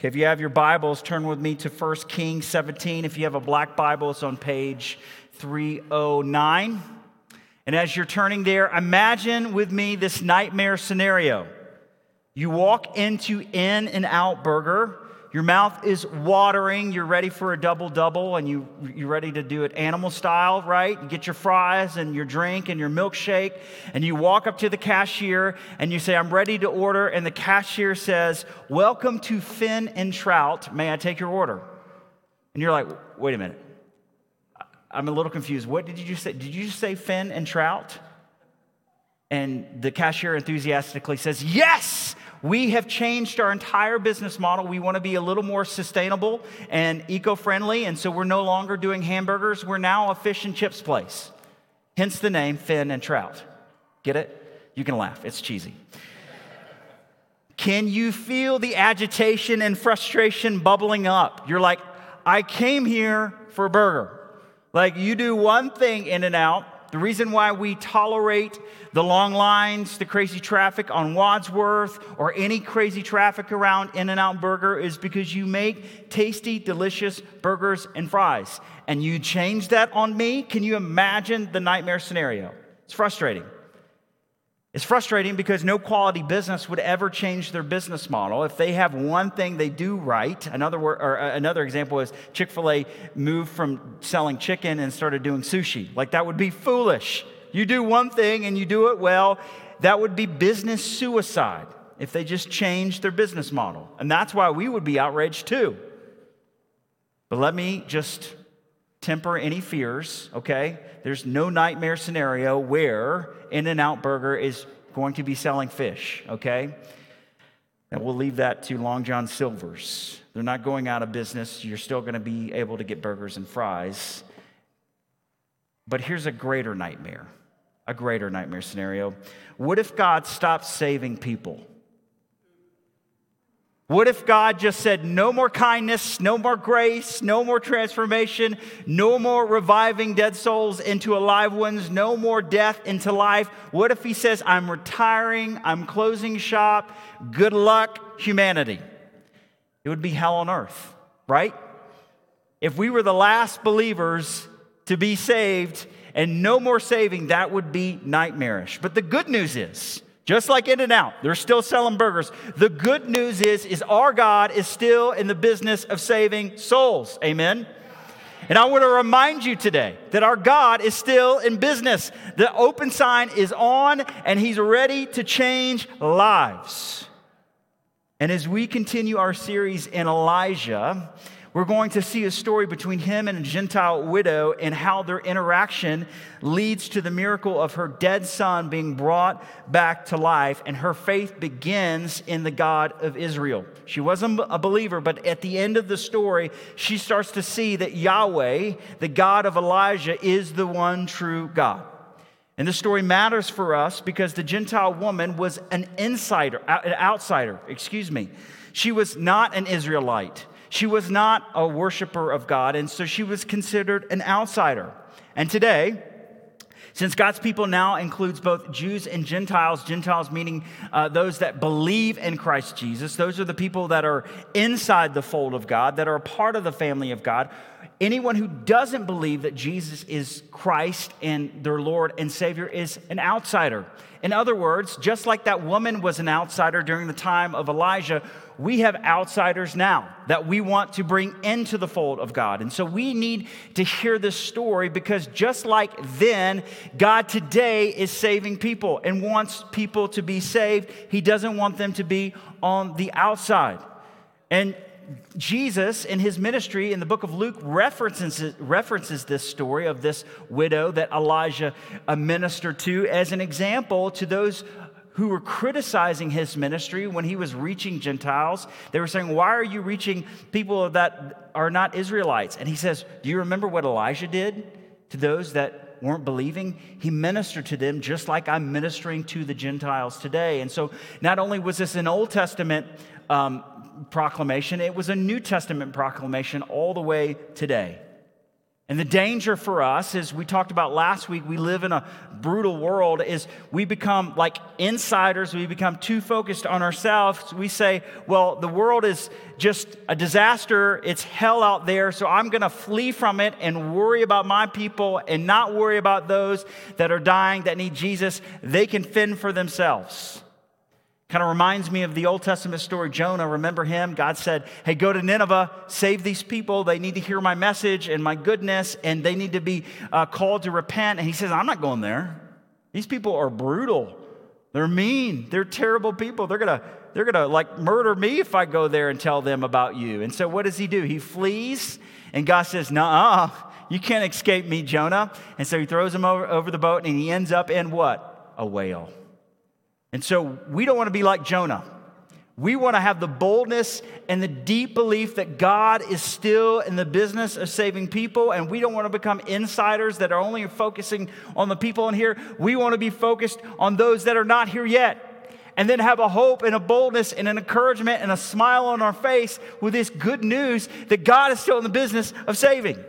Okay, if you have your Bibles, turn with me to 1 Kings 17. If you have a black Bible, it's on page 309. And as you're turning there, imagine with me this nightmare scenario. You walk into In-N-Out Burger. Your mouth is watering. You're ready for a double-double, and you're ready to do it animal style, right? You get your fries and your drink and your milkshake, and you walk up to the cashier, and you say, I'm ready to order, and the cashier says, welcome to Finn and Trout. May I take your order? And you're like, wait a minute. I'm a little confused. What did you just say? Did you just say Finn and Trout? And the cashier enthusiastically says, yes! We have changed our entire business model. We want to be a little more sustainable and eco-friendly, and so we're no longer doing hamburgers. We're now a fish and chips place. Hence the name Finn and Trout. Get it? You can laugh. It's cheesy. Can you feel the agitation and frustration bubbling up? You're like, I came here for a burger. Like, you do one thing In-N-Out. The reason why we tolerate the long lines, the crazy traffic on Wadsworth, or any crazy traffic around In-N-Out Burger is because you make tasty, delicious burgers and fries. And you change that on me? Can you imagine the nightmare scenario? It's frustrating. It's frustrating because no quality business would ever change their business model. If they have one thing they do right, another example is Chick-fil-A moved from selling chicken and started doing sushi. Like, that would be foolish. You do one thing and you do it well, that would be business suicide if they just changed their business model. And that's why we would be outraged too. But let me just temper any fears, okay? There's no nightmare scenario where In-N-Out Burger is going to be selling fish, okay? And we'll leave that to Long John Silver's. They're not going out of business. You're still going to be able to get burgers and fries. But here's a greater nightmare scenario. What if God stopped saving people? What if God just said, no more kindness, no more grace, no more transformation, no more reviving dead souls into alive ones, no more death into life? What if he says, I'm retiring, I'm closing shop, good luck, humanity? It would be hell on earth, right? If we were the last believers to be saved and no more saving, that would be nightmarish. But the good news is, just like In-N-Out, they're still selling burgers. The good news is our God is still in the business of saving souls. Amen? And I want to remind you today that our God is still in business. The open sign is on, and he's ready to change lives. And as we continue our series in Elijah, we're going to see a story between him and a Gentile widow and how their interaction leads to the miracle of her dead son being brought back to life. And her faith begins in the God of Israel. She wasn't a believer, but at the end of the story, she starts to see that Yahweh, the God of Elijah, is the one true God. And this story matters for us because the Gentile woman was an outsider. She was not an Israelite. She was not a worshiper of God, and so she was considered an outsider. And today, since God's people now includes both Jews and Gentiles meaning those that believe in Christ Jesus, those are the people that are inside the fold of God, that are a part of the family of God. Anyone who doesn't believe that Jesus is Christ and their Lord and Savior is an outsider. In other words, just like that woman was an outsider during the time of Elijah, we have outsiders now that we want to bring into the fold of God. And so we need to hear this story because just like then, God today is saving people and wants people to be saved. He doesn't want them to be on the outside. And Jesus, in his ministry in the book of Luke, references this story of this widow that Elijah ministered to as an example to those who were criticizing his ministry when he was reaching Gentiles. They were saying, why are you reaching people that are not Israelites? And he says, do you remember what Elijah did to those that weren't believing? He ministered to them just like I'm ministering to the Gentiles today. And so not only was this an Old Testament proclamation, it was a New Testament proclamation all the way today. And the danger for us, as we talked about last week, we live in a brutal world, is we become like insiders. We become too focused on ourselves. We say, well, the world is just a disaster. It's hell out there, so I'm going to flee from it and worry about my people and not worry about those that are dying, that need Jesus. They can fend for themselves. Kind of reminds me of the Old Testament story, Jonah. Remember him? God said, hey, go to Nineveh, save these people. They need to hear my message and my goodness, and they need to be called to repent. And he says, I'm not going there. These people are brutal. They're mean. They're terrible people. They're gonna like murder me if I go there and tell them about you. And so what does he do? He flees, and God says, nuh-uh, you can't escape me, Jonah. And so he throws him over the boat, and he ends up in what? A whale. And so we don't want to be like Jonah. We want to have the boldness and the deep belief that God is still in the business of saving people, and we don't want to become insiders that are only focusing on the people in here. We want to be focused on those that are not here yet, and then have a hope and a boldness and an encouragement and a smile on our face with this good news that God is still in the business of saving.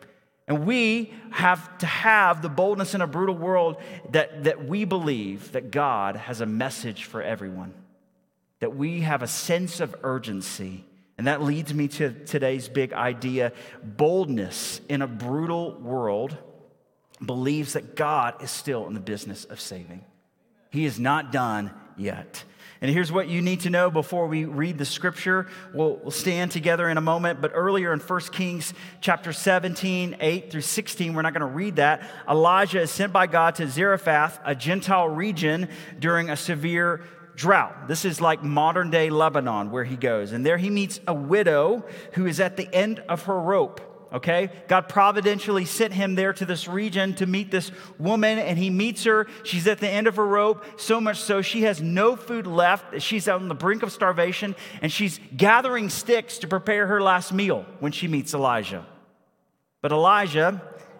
And we have to have the boldness in a brutal world that we believe that God has a message for everyone, that we have a sense of urgency. And that leads me to today's big idea. Boldness in a brutal world believes that God is still in the business of saving. He is not done yet. And here's what you need to know before we read the scripture. We'll stand together in a moment, but earlier in 1 Kings chapter 17, 8 through 16, we're not going to read that. Elijah is sent by God to Zarephath, a Gentile region, during a severe drought. This is like modern day Lebanon where he goes. And there he meets a widow who is at the end of her rope. Okay, God providentially sent him there to this region to meet this woman, and he meets her. She's at the end of her rope, so much so she has no food left. She's on the brink of starvation, and she's gathering sticks to prepare her last meal when she meets Elijah. But Elijah,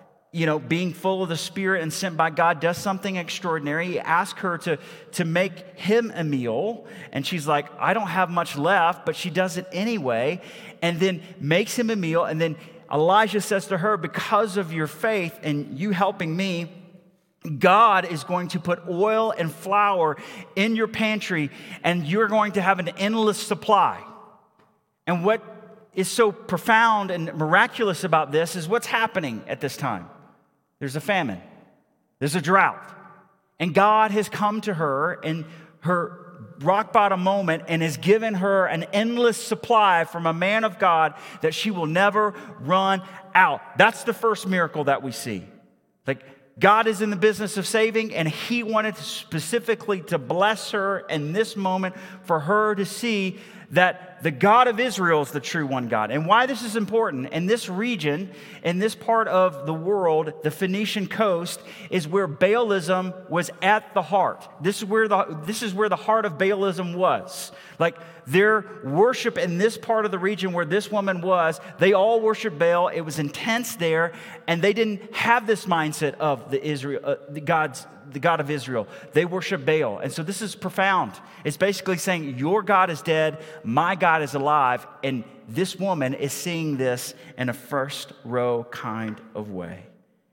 being full of the Spirit and sent by God, does something extraordinary. He asks her to make him a meal, and she's like, I don't have much left, but she does it anyway, and then makes him a meal, and then Elijah says to her, because of your faith and you helping me, God is going to put oil and flour in your pantry, and you're going to have an endless supply. And what is so profound and miraculous about this is what's happening at this time. There's a famine. There's a drought. And God has come to her in her rock bottom moment and has given her an endless supply from a man of God that she will never run out. That's the first miracle that we see. Like, God is in the business of saving, and he wanted specifically to bless her in this moment for her to see that the God of Israel is the true one God. And why this is important, in this region, in this part of the world, the Phoenician coast, is where Baalism was at the heart. This is where the heart of Baalism was. Like, their worship in this part of the region where this woman was, they all worshiped Baal. It was intense there, and they didn't have this mindset of the God of Israel. They worship Baal. And so this is profound. It's basically saying, your God is dead, my God is alive, and this woman is seeing this in a first row kind of way.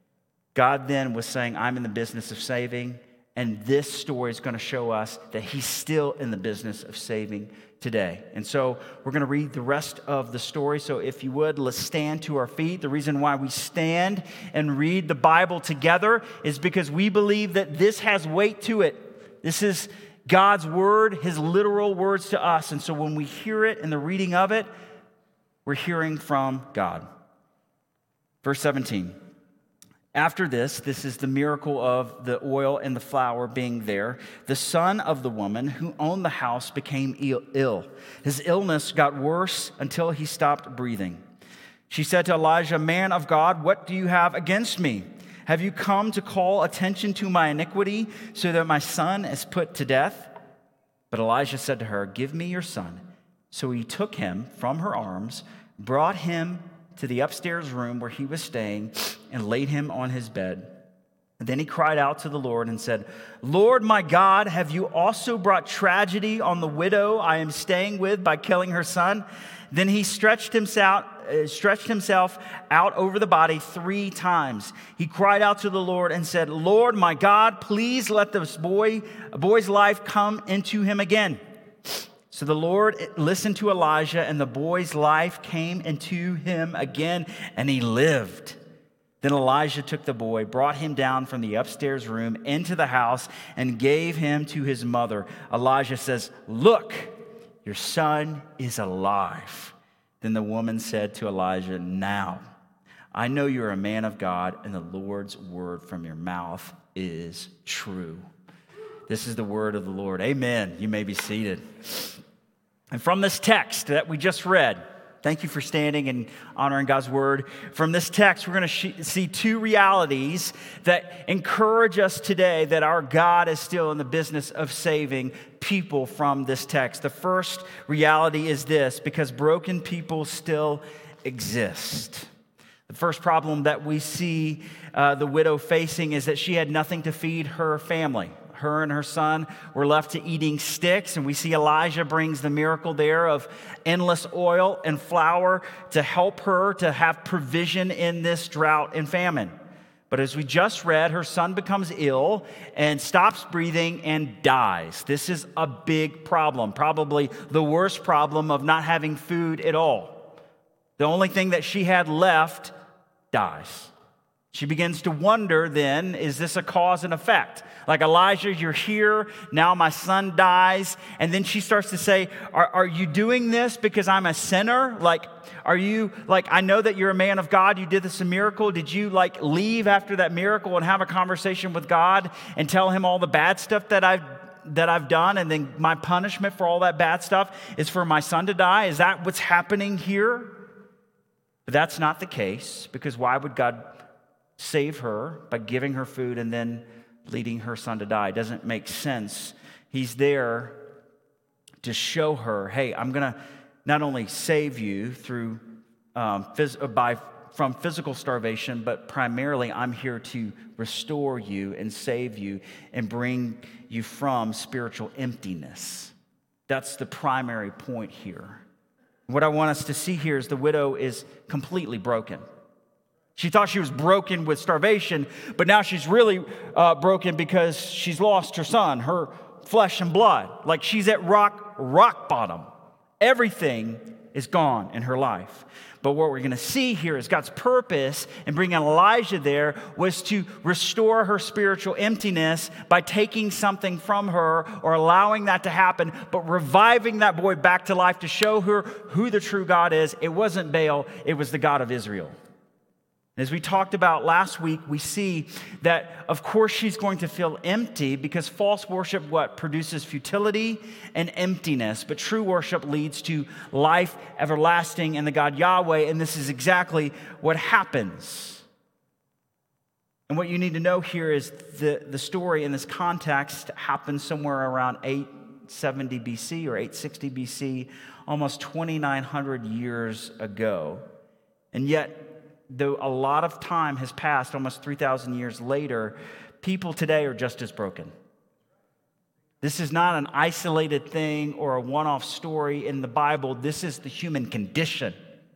God then was saying, I'm in the business of saving, and this story is going to show us that he's still in the business of saving today. And so we're going to read the rest of the story. So if you would, let's stand to our feet. The reason why we stand and read the Bible together is because we believe that this has weight to it. This is God's word, his literal words to us. And so when we hear it in the reading of it, we're hearing from God. Verse 17. After this is the miracle of the oil and the flour being there. The son of the woman who owned the house became ill. His illness got worse until he stopped breathing. She said to Elijah, man of God, what do you have against me? Have you come to call attention to my iniquity so that my son is put to death? But Elijah said to her, give me your son. So he took him from her arms, brought him to the upstairs room where he was staying, and laid him on his bed. And then he cried out to the Lord and said, Lord my God, have you also brought tragedy on the widow I am staying with by killing her son? Then he stretched himself stretched himself out over the body 3 times. He cried out to the Lord and said, "Lord, my God, please let this boy's life come into him again." So the Lord listened to Elijah, and the boy's life came into him again, and he lived. Then Elijah took the boy, brought him down from the upstairs room into the house, and gave him to his mother. Elijah says, "Look, your son is alive." Then the woman said to Elijah, "Now, I know you're a man of God, and the Lord's word from your mouth is true." This is the word of the Lord. Amen. You may be seated. And from this text that we just read, thank you for standing and honoring God's word. From this text, we're going to see 2 realities that encourage us today that our God is still in the business of saving people from this text. The first reality is this: because broken people still exist. The first problem that we see the widow facing is that she had nothing to feed her family. Her and her son were left to eating sticks, and we see Elijah brings the miracle there of endless oil and flour to help her to have provision in this drought and famine. But as we just read, her son becomes ill and stops breathing and dies. This is a big problem, probably the worst problem of not having food at all. The only thing that she had left dies. She begins to wonder then, is this a cause and effect? Like, Elijah, you're here, now my son dies. And then she starts to say, are you doing this because I'm a sinner? Like, are you, like, I know that you're a man of God, you did this a miracle. Did you, like, leave after that miracle and have a conversation with God and tell him all the bad stuff that I've done, and then my punishment for all that bad stuff is for my son to die? Is that what's happening here? But that's not the case, because why would God save her by giving her food and then leading her son to die? It doesn't make sense. He's there to show her, hey, I'm going to not only save you through from physical starvation, but primarily I'm here to restore you and save you and bring you from spiritual emptiness. That's the primary point here. What I want us to see here is the widow is completely broken. She thought she was broken with starvation, but now she's really broken because she's lost her son, her flesh and blood. Like, she's at rock bottom. Everything is gone in her life. But what we're going to see here is God's purpose in bringing Elijah there was to restore her spiritual emptiness by taking something from her or allowing that to happen, but reviving that boy back to life to show her who the true God is. It wasn't Baal, it was the God of Israel. As we talked about last week, we see that, of course, she's going to feel empty because false worship, produces futility and emptiness. But true worship leads to life everlasting in the God Yahweh, and this is exactly what happens. And what you need to know here is the story in this context happened somewhere around 870 BC or 860 BC, almost 2,900 years ago. And yet, though a lot of time has passed, almost 3,000 years later, people today are just as broken. This is not an isolated thing or a one-off story in the Bible. This is the human condition.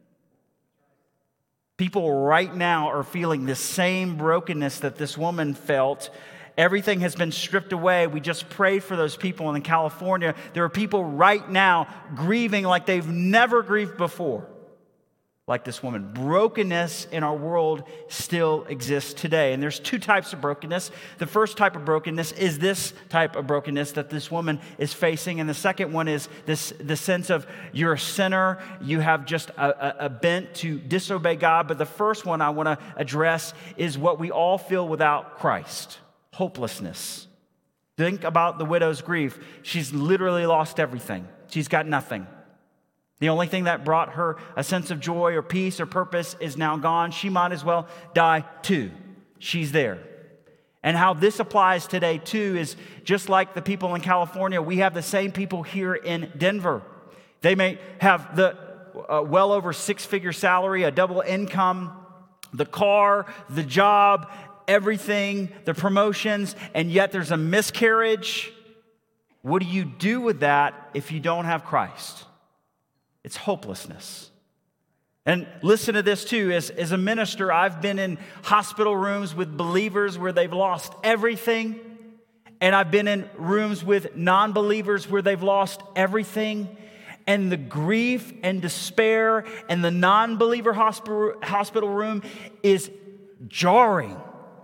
People right now are feeling the same brokenness that this woman felt. Everything has been stripped away. We just prayed for those people in California. There are people right now grieving like they've never grieved before. Like this woman. Brokenness in our world still exists today. And there's 2 types of brokenness. The first type of brokenness is this type of brokenness that this woman is facing. And the second one is the sense of you're a sinner. You have just a bent to disobey God. But the first one I want to address is what we all feel without Christ. Hopelessness. Think about the widow's grief. She's literally lost everything. She's got nothing. The only thing that brought her a sense of joy or peace or purpose is now gone. She might as well die too. She's there. And how this applies today too is just like the people in California, we have the same people here in Denver. They may have the well over 6-figure salary, a double income, the car, the job, everything, the promotions, and yet there's a miscarriage. What do you do with that if you don't have Christ? It's hopelessness. And listen to this too, as a minister, I've been in hospital rooms with believers where they've lost everything. And I've been in rooms with non-believers where they've lost everything. And the grief and despair and the non-believer hospital room is jarring.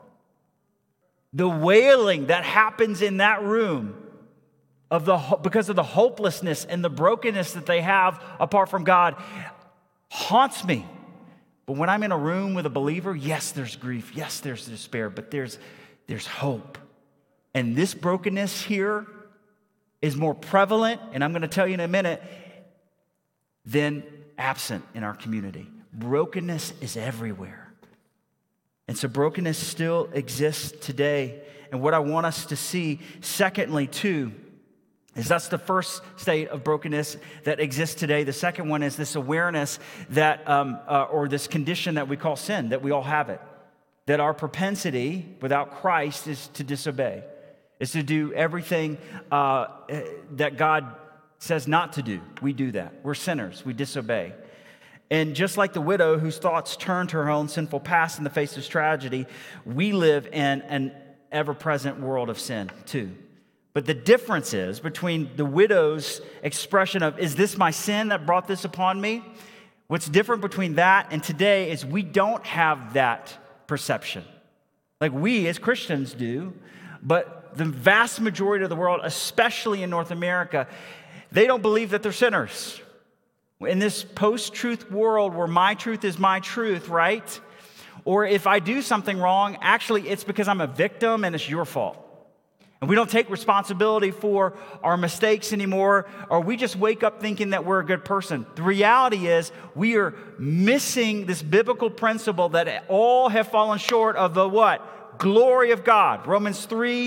The wailing that happens in that room because of the hopelessness and the brokenness that they have apart from God haunts me. But when I'm in a room with a believer, yes, there's grief, yes, there's despair, but there's hope. And this brokenness here is more prevalent, and I'm going to tell you in a minute, than absent in our community. Brokenness is everywhere. And so brokenness still exists today. And what I want us to see, secondly, too, is that's the first state of brokenness that exists today. The second one is this awareness that, or this condition that we call sin, that we all have it. That our propensity without Christ is to disobey, is to do everything that God says not to do. We do that. We're sinners. We disobey. And just like the widow whose thoughts turned to her own sinful past in the face of tragedy, we live in an ever-present world of sin too. But the difference is between the widow's expression of, is this my sin that brought this upon me? What's different between that and today is we don't have that perception. Like we as Christians do, but the vast majority of the world, especially in North America, they don't believe that they're sinners. In this post-truth world where my truth is my truth, right? Or if I do something wrong, actually it's because I'm a victim and it's your fault. And we don't take responsibility for our mistakes anymore, or we just wake up thinking that we're a good person. The reality is we are missing this biblical principle that all have fallen short of the what? Glory of God. Romans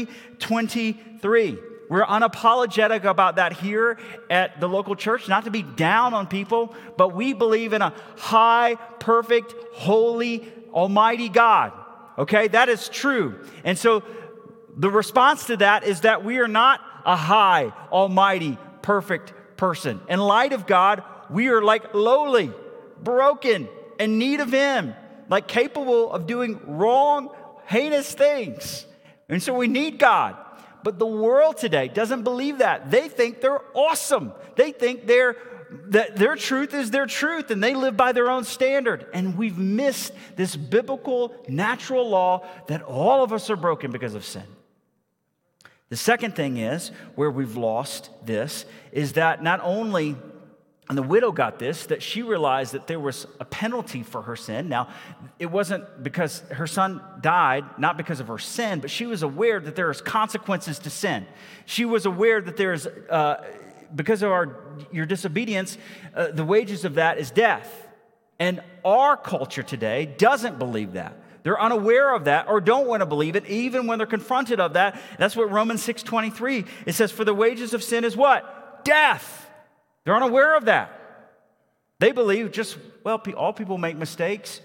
3:23. We're unapologetic about that here at the local church, not to be down on people, but we believe in a high, perfect, holy, almighty God. Okay, that is true. And so the response to that is that we are not a high, almighty, perfect person. In light of God, we are like lowly, broken, in need of Him, like capable of doing wrong, heinous things. And so we need God. But the world today doesn't believe that. They think they're awesome. They think that their truth is their truth, and they live by their own standard. And we've missed this biblical, natural law that all of us are broken because of sin. The second thing is, where we've lost this, is that not only, and the widow got this, that she realized that there was a penalty for her sin. Now, it wasn't because her son died, not because of her sin, but she was aware that there is consequences to sin. She was aware that there is, because of your disobedience, the wages of that is death. And our culture today doesn't believe that. They're unaware of that or don't want to believe it, even when they're confronted of that. That's what Romans 6:23, it says, for the wages of sin is what? Death. They're unaware of that. They believe just, well, all people make mistakes,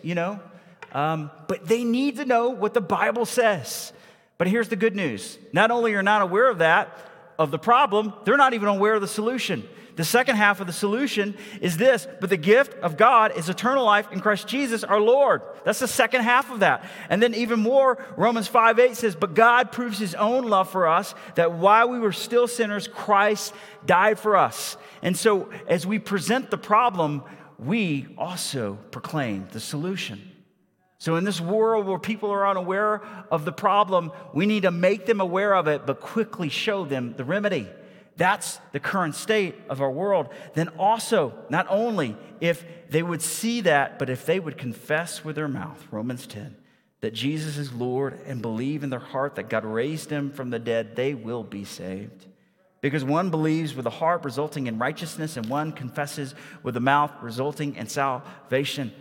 but they need to know what the Bible says. But here's the good news. Not only are not aware of that, of the problem, they're not even aware of the solution. The second half of the solution is this, but the gift of God is eternal life in Christ Jesus our Lord. That's the second half of that. And then even more, Romans 5:8 says, but God proves His own love for us, that while we were still sinners, Christ died for us. And so as we present the problem, we also proclaim the solution. So in this world where people are unaware of the problem, we need to make them aware of it, but quickly show them the remedy. That's the current state of our world. Then also, not only if they would see that, but if they would confess with their mouth, Romans 10, that Jesus is Lord and believe in their heart that God raised Him from the dead, they will be saved. Because one believes with the heart, resulting in righteousness, and one confesses with the mouth, resulting in salvation.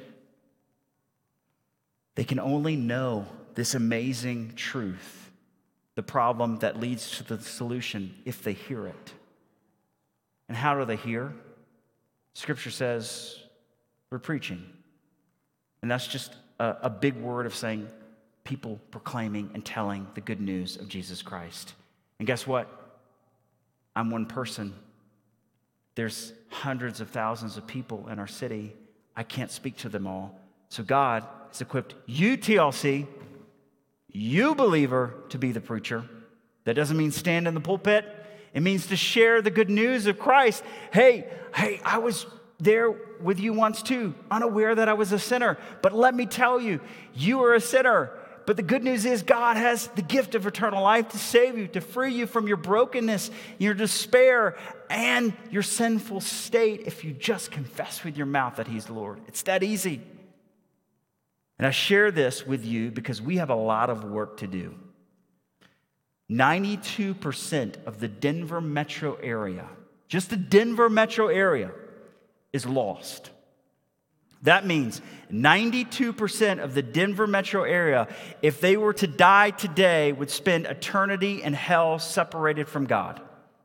They can only know this amazing truth, the problem that leads to the solution, if they hear it. And how do they hear? Scripture says we're preaching. And that's just a big word of saying people proclaiming and telling the good news of Jesus Christ. And guess what? I'm one person. There's hundreds of thousands of people in our city. I can't speak to them all. So God has equipped you, TLC, you believer, to be the preacher. That doesn't mean stand in the pulpit. It means to share the good news of Christ. Hey, I was there with you once too, unaware that I was a sinner. But let me tell you, you are a sinner. But the good news is God has the gift of eternal life to save you, to free you from your brokenness, your despair, and your sinful state if you just confess with your mouth that He's Lord. It's that easy. And I share this with you because we have a lot of work to do. 92% of the Denver metro area, just the Denver metro area, is lost. That means 92% of the Denver metro area, if they were to die today, would spend eternity in hell separated from God.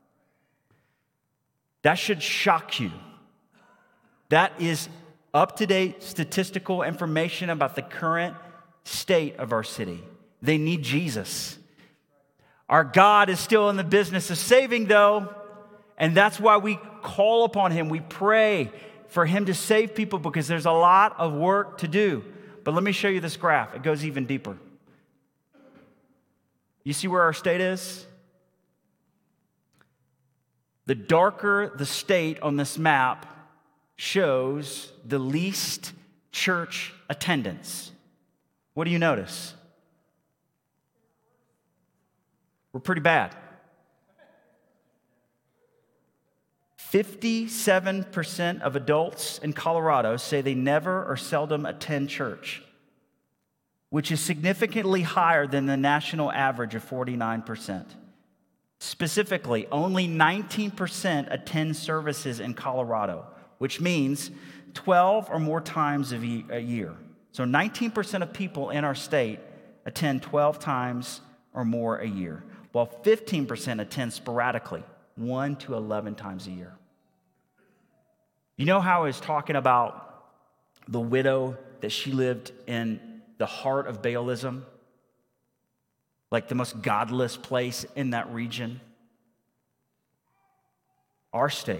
That should shock you. That is up-to-date statistical information about the current state of our city. They need Jesus. Our God is still in the business of saving, though, and that's why we call upon Him. We pray for Him to save people because there's a lot of work to do. But let me show you this graph. It goes even deeper. You see where our state is? The darker the state on this map shows the least church attendance. What do you notice? We're pretty bad. 57% of adults in Colorado say they never or seldom attend church, which is significantly higher than the national average of 49%. Specifically, only 19% attend services in Colorado, which means 12 or more times a year. So 19% of people in our state attend 12 times or more a year, while 15% attend sporadically, 1 to 11 times a year. You know how I was talking about the widow that she lived in the heart of Baalism? Like the most godless place in that region? Our state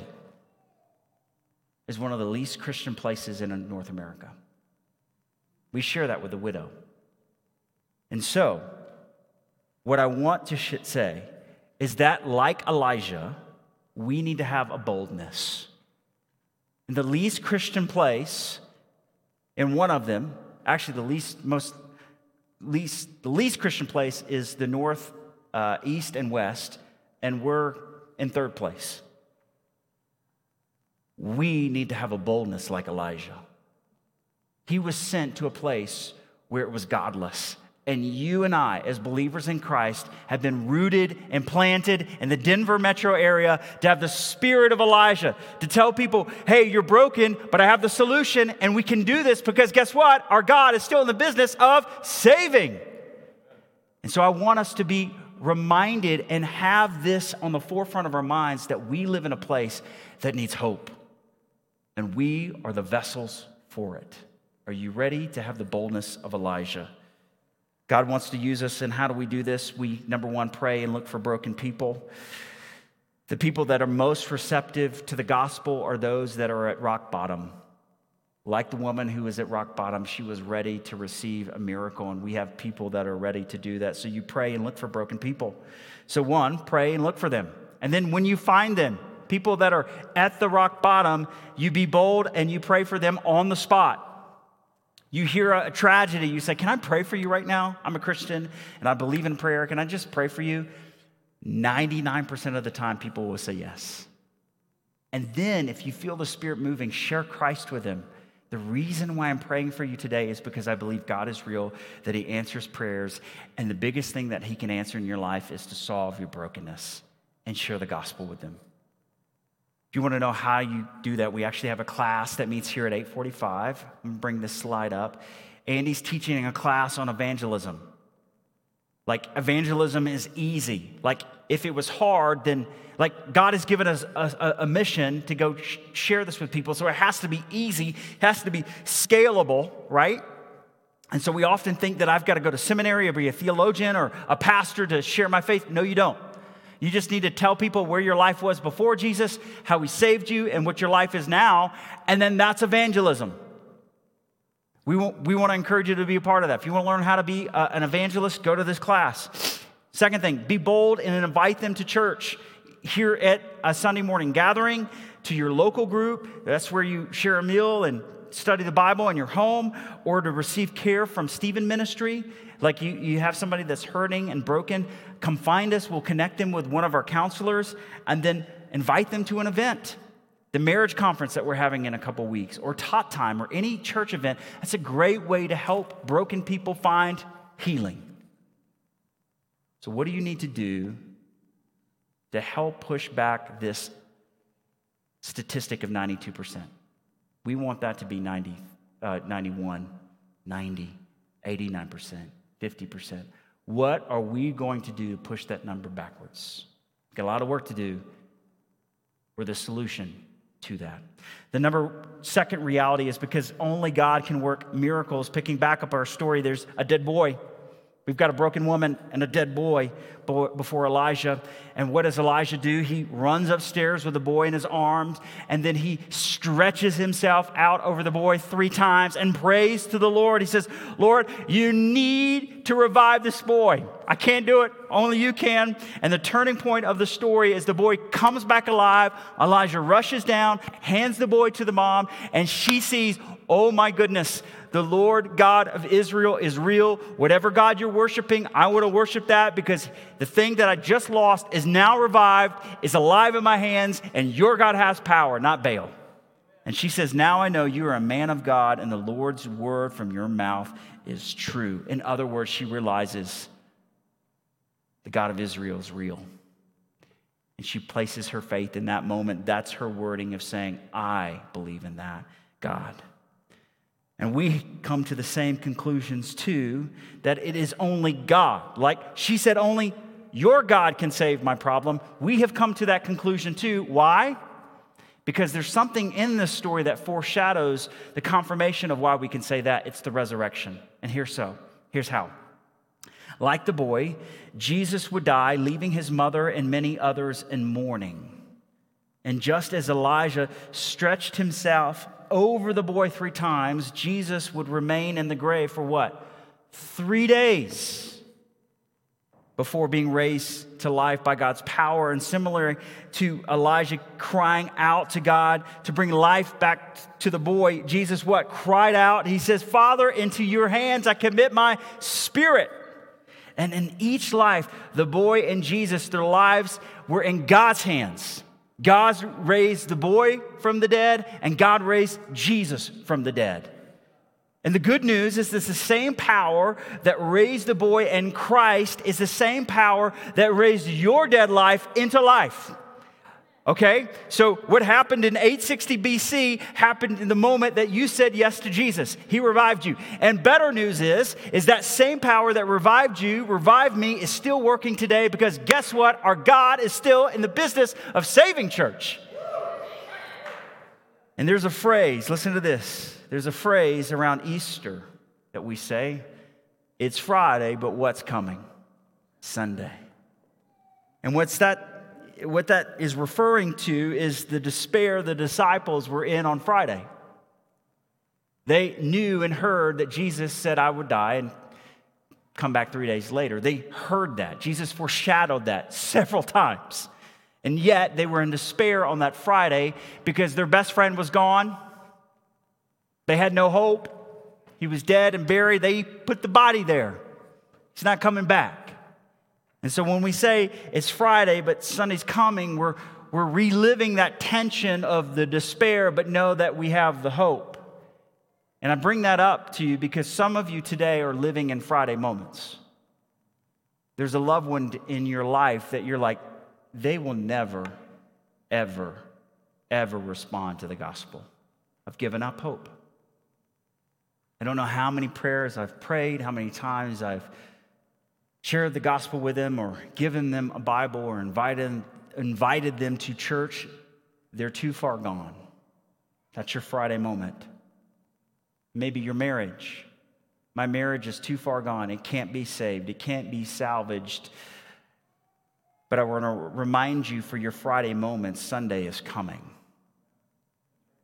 is one of the least Christian places in North America. We share that with the widow. And so, what I want to say is that, like Elijah, we need to have a boldness. In the least Christian place, in one of them, actually the least Christian place is the north, east, and west, and we're in third place. We need to have a boldness like Elijah. He was sent to a place where it was godless. And you and I, as believers in Christ, have been rooted and planted in the Denver metro area to have the spirit of Elijah, to tell people, hey, you're broken, but I have the solution, and we can do this because guess what? Our God is still in the business of saving. And so I want us to be reminded and have this on the forefront of our minds that we live in a place that needs hope. And we are the vessels for it. Are you ready to have the boldness of Elijah? God wants to use us, and how do we do this? We, number one, pray and look for broken people. The people that are most receptive to the gospel are those that are at rock bottom. Like the woman who was at rock bottom, she was ready to receive a miracle, and we have people that are ready to do that. So you pray and look for broken people. So one, pray and look for them. And then when you find them, people that are at the rock bottom, you be bold and you pray for them on the spot. You hear a tragedy, you say, can I pray for you right now? I'm a Christian and I believe in prayer. Can I just pray for you? 99% of the time, people will say yes. And then if you feel the Spirit moving, share Christ with them. The reason why I'm praying for you today is because I believe God is real, that He answers prayers, and the biggest thing that He can answer in your life is to solve your brokenness and share the gospel with them. If you want to know how you do that, we actually have a class that meets here at 8:45. I'm going to bring this slide up. Andy's teaching a class on evangelism. Like, evangelism is easy. Like, if it was hard, then, like, God has given us a mission to go share this with people. So it has to be easy. It has to be scalable, right? And so we often think that I've got to go to seminary or be a theologian or a pastor to share my faith. No, you don't. You just need to tell people where your life was before Jesus, how He saved you, and what your life is now, and then that's evangelism. We want to encourage you to be a part of that. If you want to learn how to be an evangelist, go to this class. Second thing, be bold and invite them to church here at a Sunday morning gathering, to your local group. That's where you share a meal and study the Bible in your home, or to receive care from Stephen Ministry. Like you have somebody that's hurting and broken, come find us. We'll connect them with one of our counselors and then invite them to an event. The marriage conference that we're having in a couple weeks, or Tot Time, or any church event. That's a great way to help broken people find healing. So what do you need to do to help push back this statistic of 92%? We want that to be 90, 91, 90, 89%, 50%. What are we going to do to push that number backwards? We've got a lot of work to do. We're the solution to that. The second reality is because only God can work miracles. Picking back up our story, there's a dead boy. We've got a broken woman and a dead boy before Elijah. And what does Elijah do? He runs upstairs with the boy in his arms, and then he stretches himself out over the boy 3 times and prays to the Lord. He says, Lord, you need to revive this boy. I can't do it. Only you can. And the turning point of the story is the boy comes back alive. Elijah rushes down, hands the boy to the mom, and she sees, oh my goodness, the Lord God of Israel is real. Whatever God you're worshiping, I want to worship that, because the thing that I just lost is now revived, is alive in my hands, and your God has power, not Baal. And she says, now I know you are a man of God, and the Lord's word from your mouth is true. In other words, she realizes the God of Israel is real. And she places her faith in that moment. That's her wording of saying, I believe in that God. And we come to the same conclusions too, that it is only God. Like she said, only your God can save my problem. We have come to that conclusion too. Why? Because there's something in this story that foreshadows the confirmation of why we can say that. It's the resurrection. And here's how. Like the boy, Jesus would die, leaving his mother and many others in mourning. And just as Elijah stretched himself over the boy 3 times, Jesus would remain in the grave for what? 3 days before being raised to life by God's power. And similar to Elijah crying out to God to bring life back to the boy, Jesus what? Cried out. He says, Father, into your hands I commit my spirit. And in each life, the boy and Jesus, their lives were in God's hands. God raised the boy from the dead, and God raised Jesus from the dead. And the good news is this: the same power that raised the boy in Christ is the same power that raised your dead life into life. Okay? So what happened in 860 BC happened in the moment that you said yes to Jesus. He revived you. And better news is that same power that revived me, is still working today, because guess what? Our God is still in the business of saving, church. And there's a phrase, listen to this. There's a phrase around Easter that we say, it's Friday, but what's coming? Sunday. And what that is referring to is the despair the disciples were in on Friday. They knew and heard that Jesus said, I would die and come back 3 days later. They heard that. Jesus foreshadowed that several times. And yet they were in despair on that Friday because their best friend was gone. They had no hope. He was dead and buried. They put the body there. He's not coming back. And so when we say it's Friday, but Sunday's coming, we're reliving that tension of the despair, but know that we have the hope. And I bring that up to you because some of you today are living in Friday moments. There's a loved one in your life that you're like, they will never, ever, ever respond to the gospel. I've given up hope. I don't know how many prayers I've prayed, how many times I've shared the gospel with them or given them a Bible or invited them to church. They're too far gone. That's your Friday moment. Maybe your marriage. My marriage is too far gone. It can't be saved. It can't be salvaged. But I want to remind you, for your Friday moment, Sunday is coming.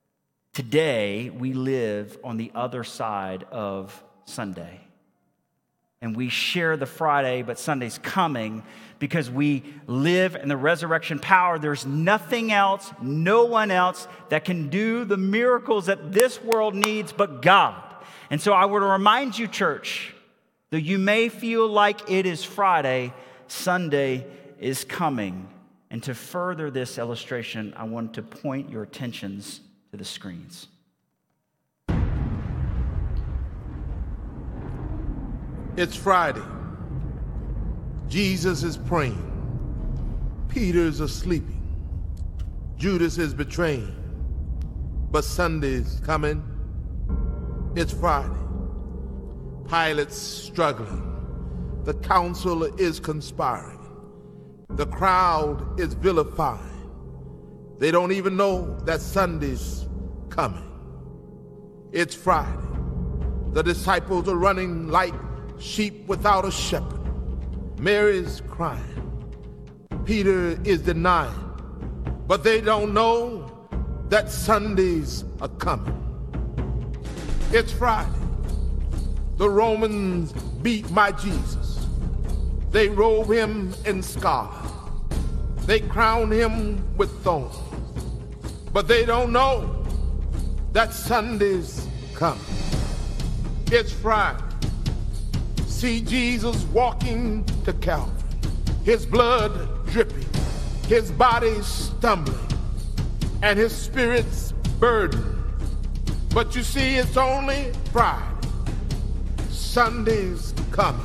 Today, we live on the other side of Sunday. And we share the Friday, but Sunday's coming because we live in the resurrection power. There's nothing else, no one else that can do the miracles that this world needs but God. And so I want to remind you, church, though you may feel like it is Friday, Sunday is coming. And to further this illustration, I want to point your attentions to the screens. It's Friday. Jesus is praying. Peter's asleep. Judas is betraying. But Sunday's coming. It's Friday. Pilate's struggling. The council is conspiring. The crowd is vilifying. They don't even know that Sunday's coming. It's Friday. The disciples are running like sheep without a shepherd. Mary's crying. Peter is denying. But they don't know that Sundays are coming. It's Friday. The Romans beat my Jesus. They robe him in scarlet. They crown him with thorns. But they don't know that Sunday's coming. It's Friday. See Jesus walking to Calvary, his blood dripping, his body stumbling, and his spirit's burdened. But you see, it's only Friday. Sunday's coming.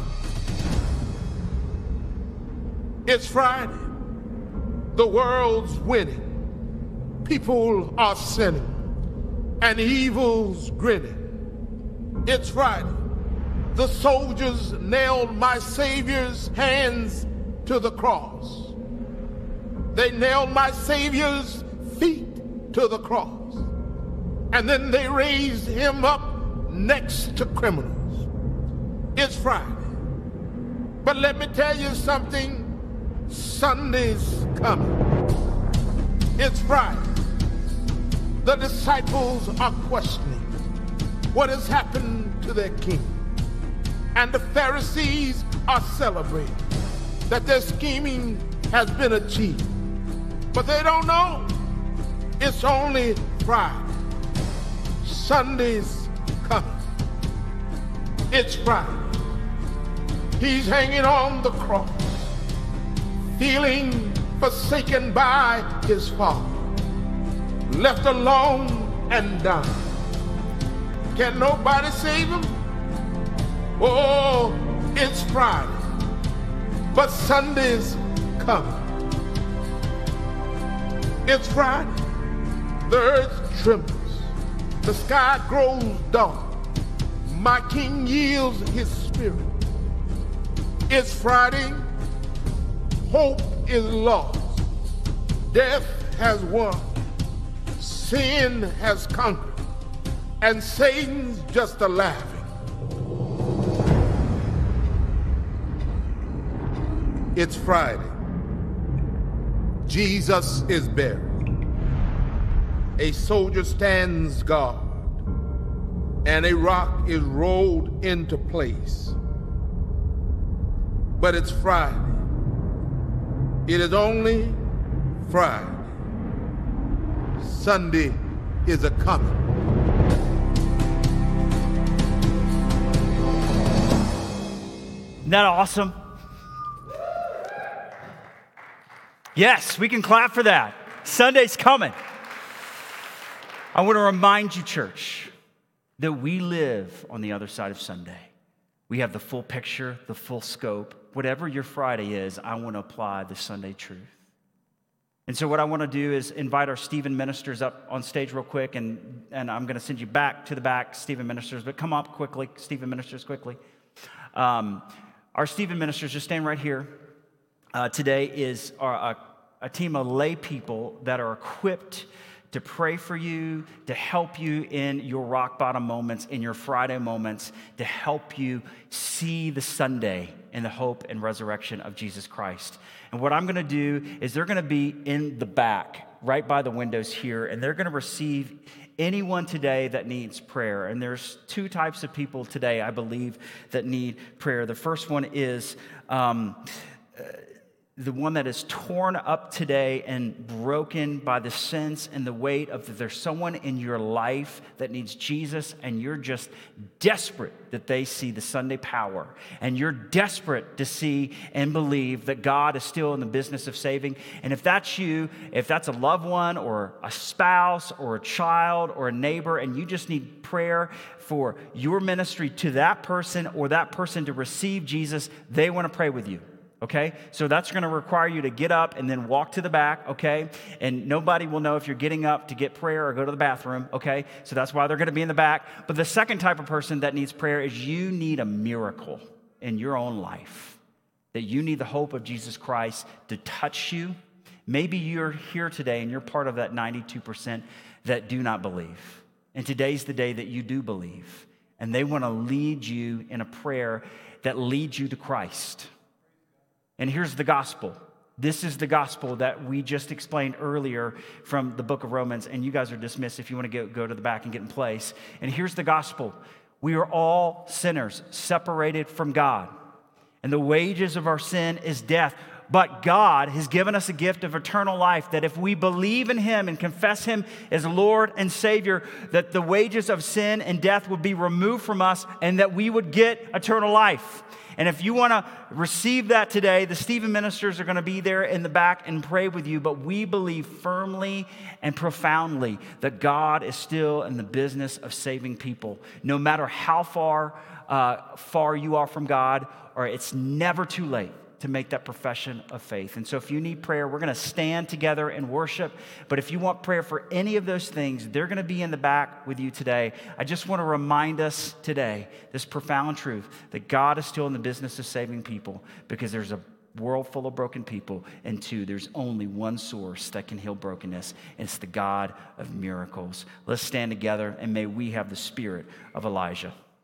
It's Friday. The world's winning. People are sinning, and evil's grinning. It's Friday. The soldiers nailed my Savior's hands to the cross. They nailed my Savior's feet to the cross. And then they raised him up next to criminals. It's Friday. But let me tell you something. Sunday's coming. It's Friday. The disciples are questioning what has happened to their king. And the Pharisees are celebrating that their scheming has been achieved. But they don't know it's only Friday. Sunday's coming. It's Friday. He's hanging on the cross, feeling forsaken by his Father, left alone and dying. Can nobody save him? Oh, it's Friday, but Sunday's coming. It's Friday. The earth trembles. The sky grows dark. My King yields his spirit. It's Friday. Hope is lost. Death has won. Sin has conquered. And Satan's just a laughing. It's Friday. Jesus is buried. A soldier stands guard, and a rock is rolled into place. But it's Friday. It is only Friday. Sunday is a coming. Isn't that awesome? Yes, we can clap for that. Sunday's coming. I want to remind you, church, that we live on the other side of Sunday. We have the full picture, the full scope. Whatever your Friday is, I want to apply the Sunday truth. And so what I want to do is invite our Stephen ministers up on stage real quick, and I'm going to send you back to the back, Stephen ministers, but come up quickly, Stephen ministers, quickly. Our Stephen ministers, just stand right here. Today is a team of lay people that are equipped to pray for you, to help you in your rock bottom moments, in your Friday moments, to help you see the Sunday and the hope and resurrection of Jesus Christ. And what I'm going to do is they're going to be in the back, right by the windows here, and they're going to receive anyone today that needs prayer. And there's two types of people today, I believe, that need prayer. The first one is the one that is torn up today and broken by the sense and the weight of that there's someone in your life that needs Jesus, and you're just desperate that they see the Sunday power, and you're desperate to see and believe that God is still in the business of saving. And if that's you, if that's a loved one or a spouse or a child or a neighbor, and you just need prayer for your ministry to that person or that person to receive Jesus, they want to pray with you. Okay, so that's going to require you to get up and then walk to the back, okay? And nobody will know if you're getting up to get prayer or go to the bathroom, okay? So that's why they're going to be in the back. But the second type of person that needs prayer is you need a miracle in your own life, that you need the hope of Jesus Christ to touch you. Maybe you're here today and you're part of that 92% that do not believe. And today's the day that you do believe. And they want to lead you in a prayer that leads you to Christ. And here's the gospel. This is the gospel that we just explained earlier from the book of Romans. And you guys are dismissed if you want to go to the back and get in place. And here's the gospel. We are all sinners separated from God. And the wages of our sin is death. But God has given us a gift of eternal life, that if we believe in Him and confess Him as Lord and Savior, that the wages of sin and death would be removed from us and that we would get eternal life. And if you want to receive that today, the Stephen ministers are going to be there in the back and pray with you. But we believe firmly and profoundly that God is still in the business of saving people. No matter how far you are from God, or it's never too late to make that profession of faith. And so if you need prayer, we're going to stand together and worship. But if you want prayer for any of those things, they're going to be in the back with you today. I just want to remind us today this profound truth that God is still in the business of saving people, because there's a world full of broken people, and two, there's only one source that can heal brokenness, and it's the God of miracles. Let's stand together, and may we have the spirit of Elijah.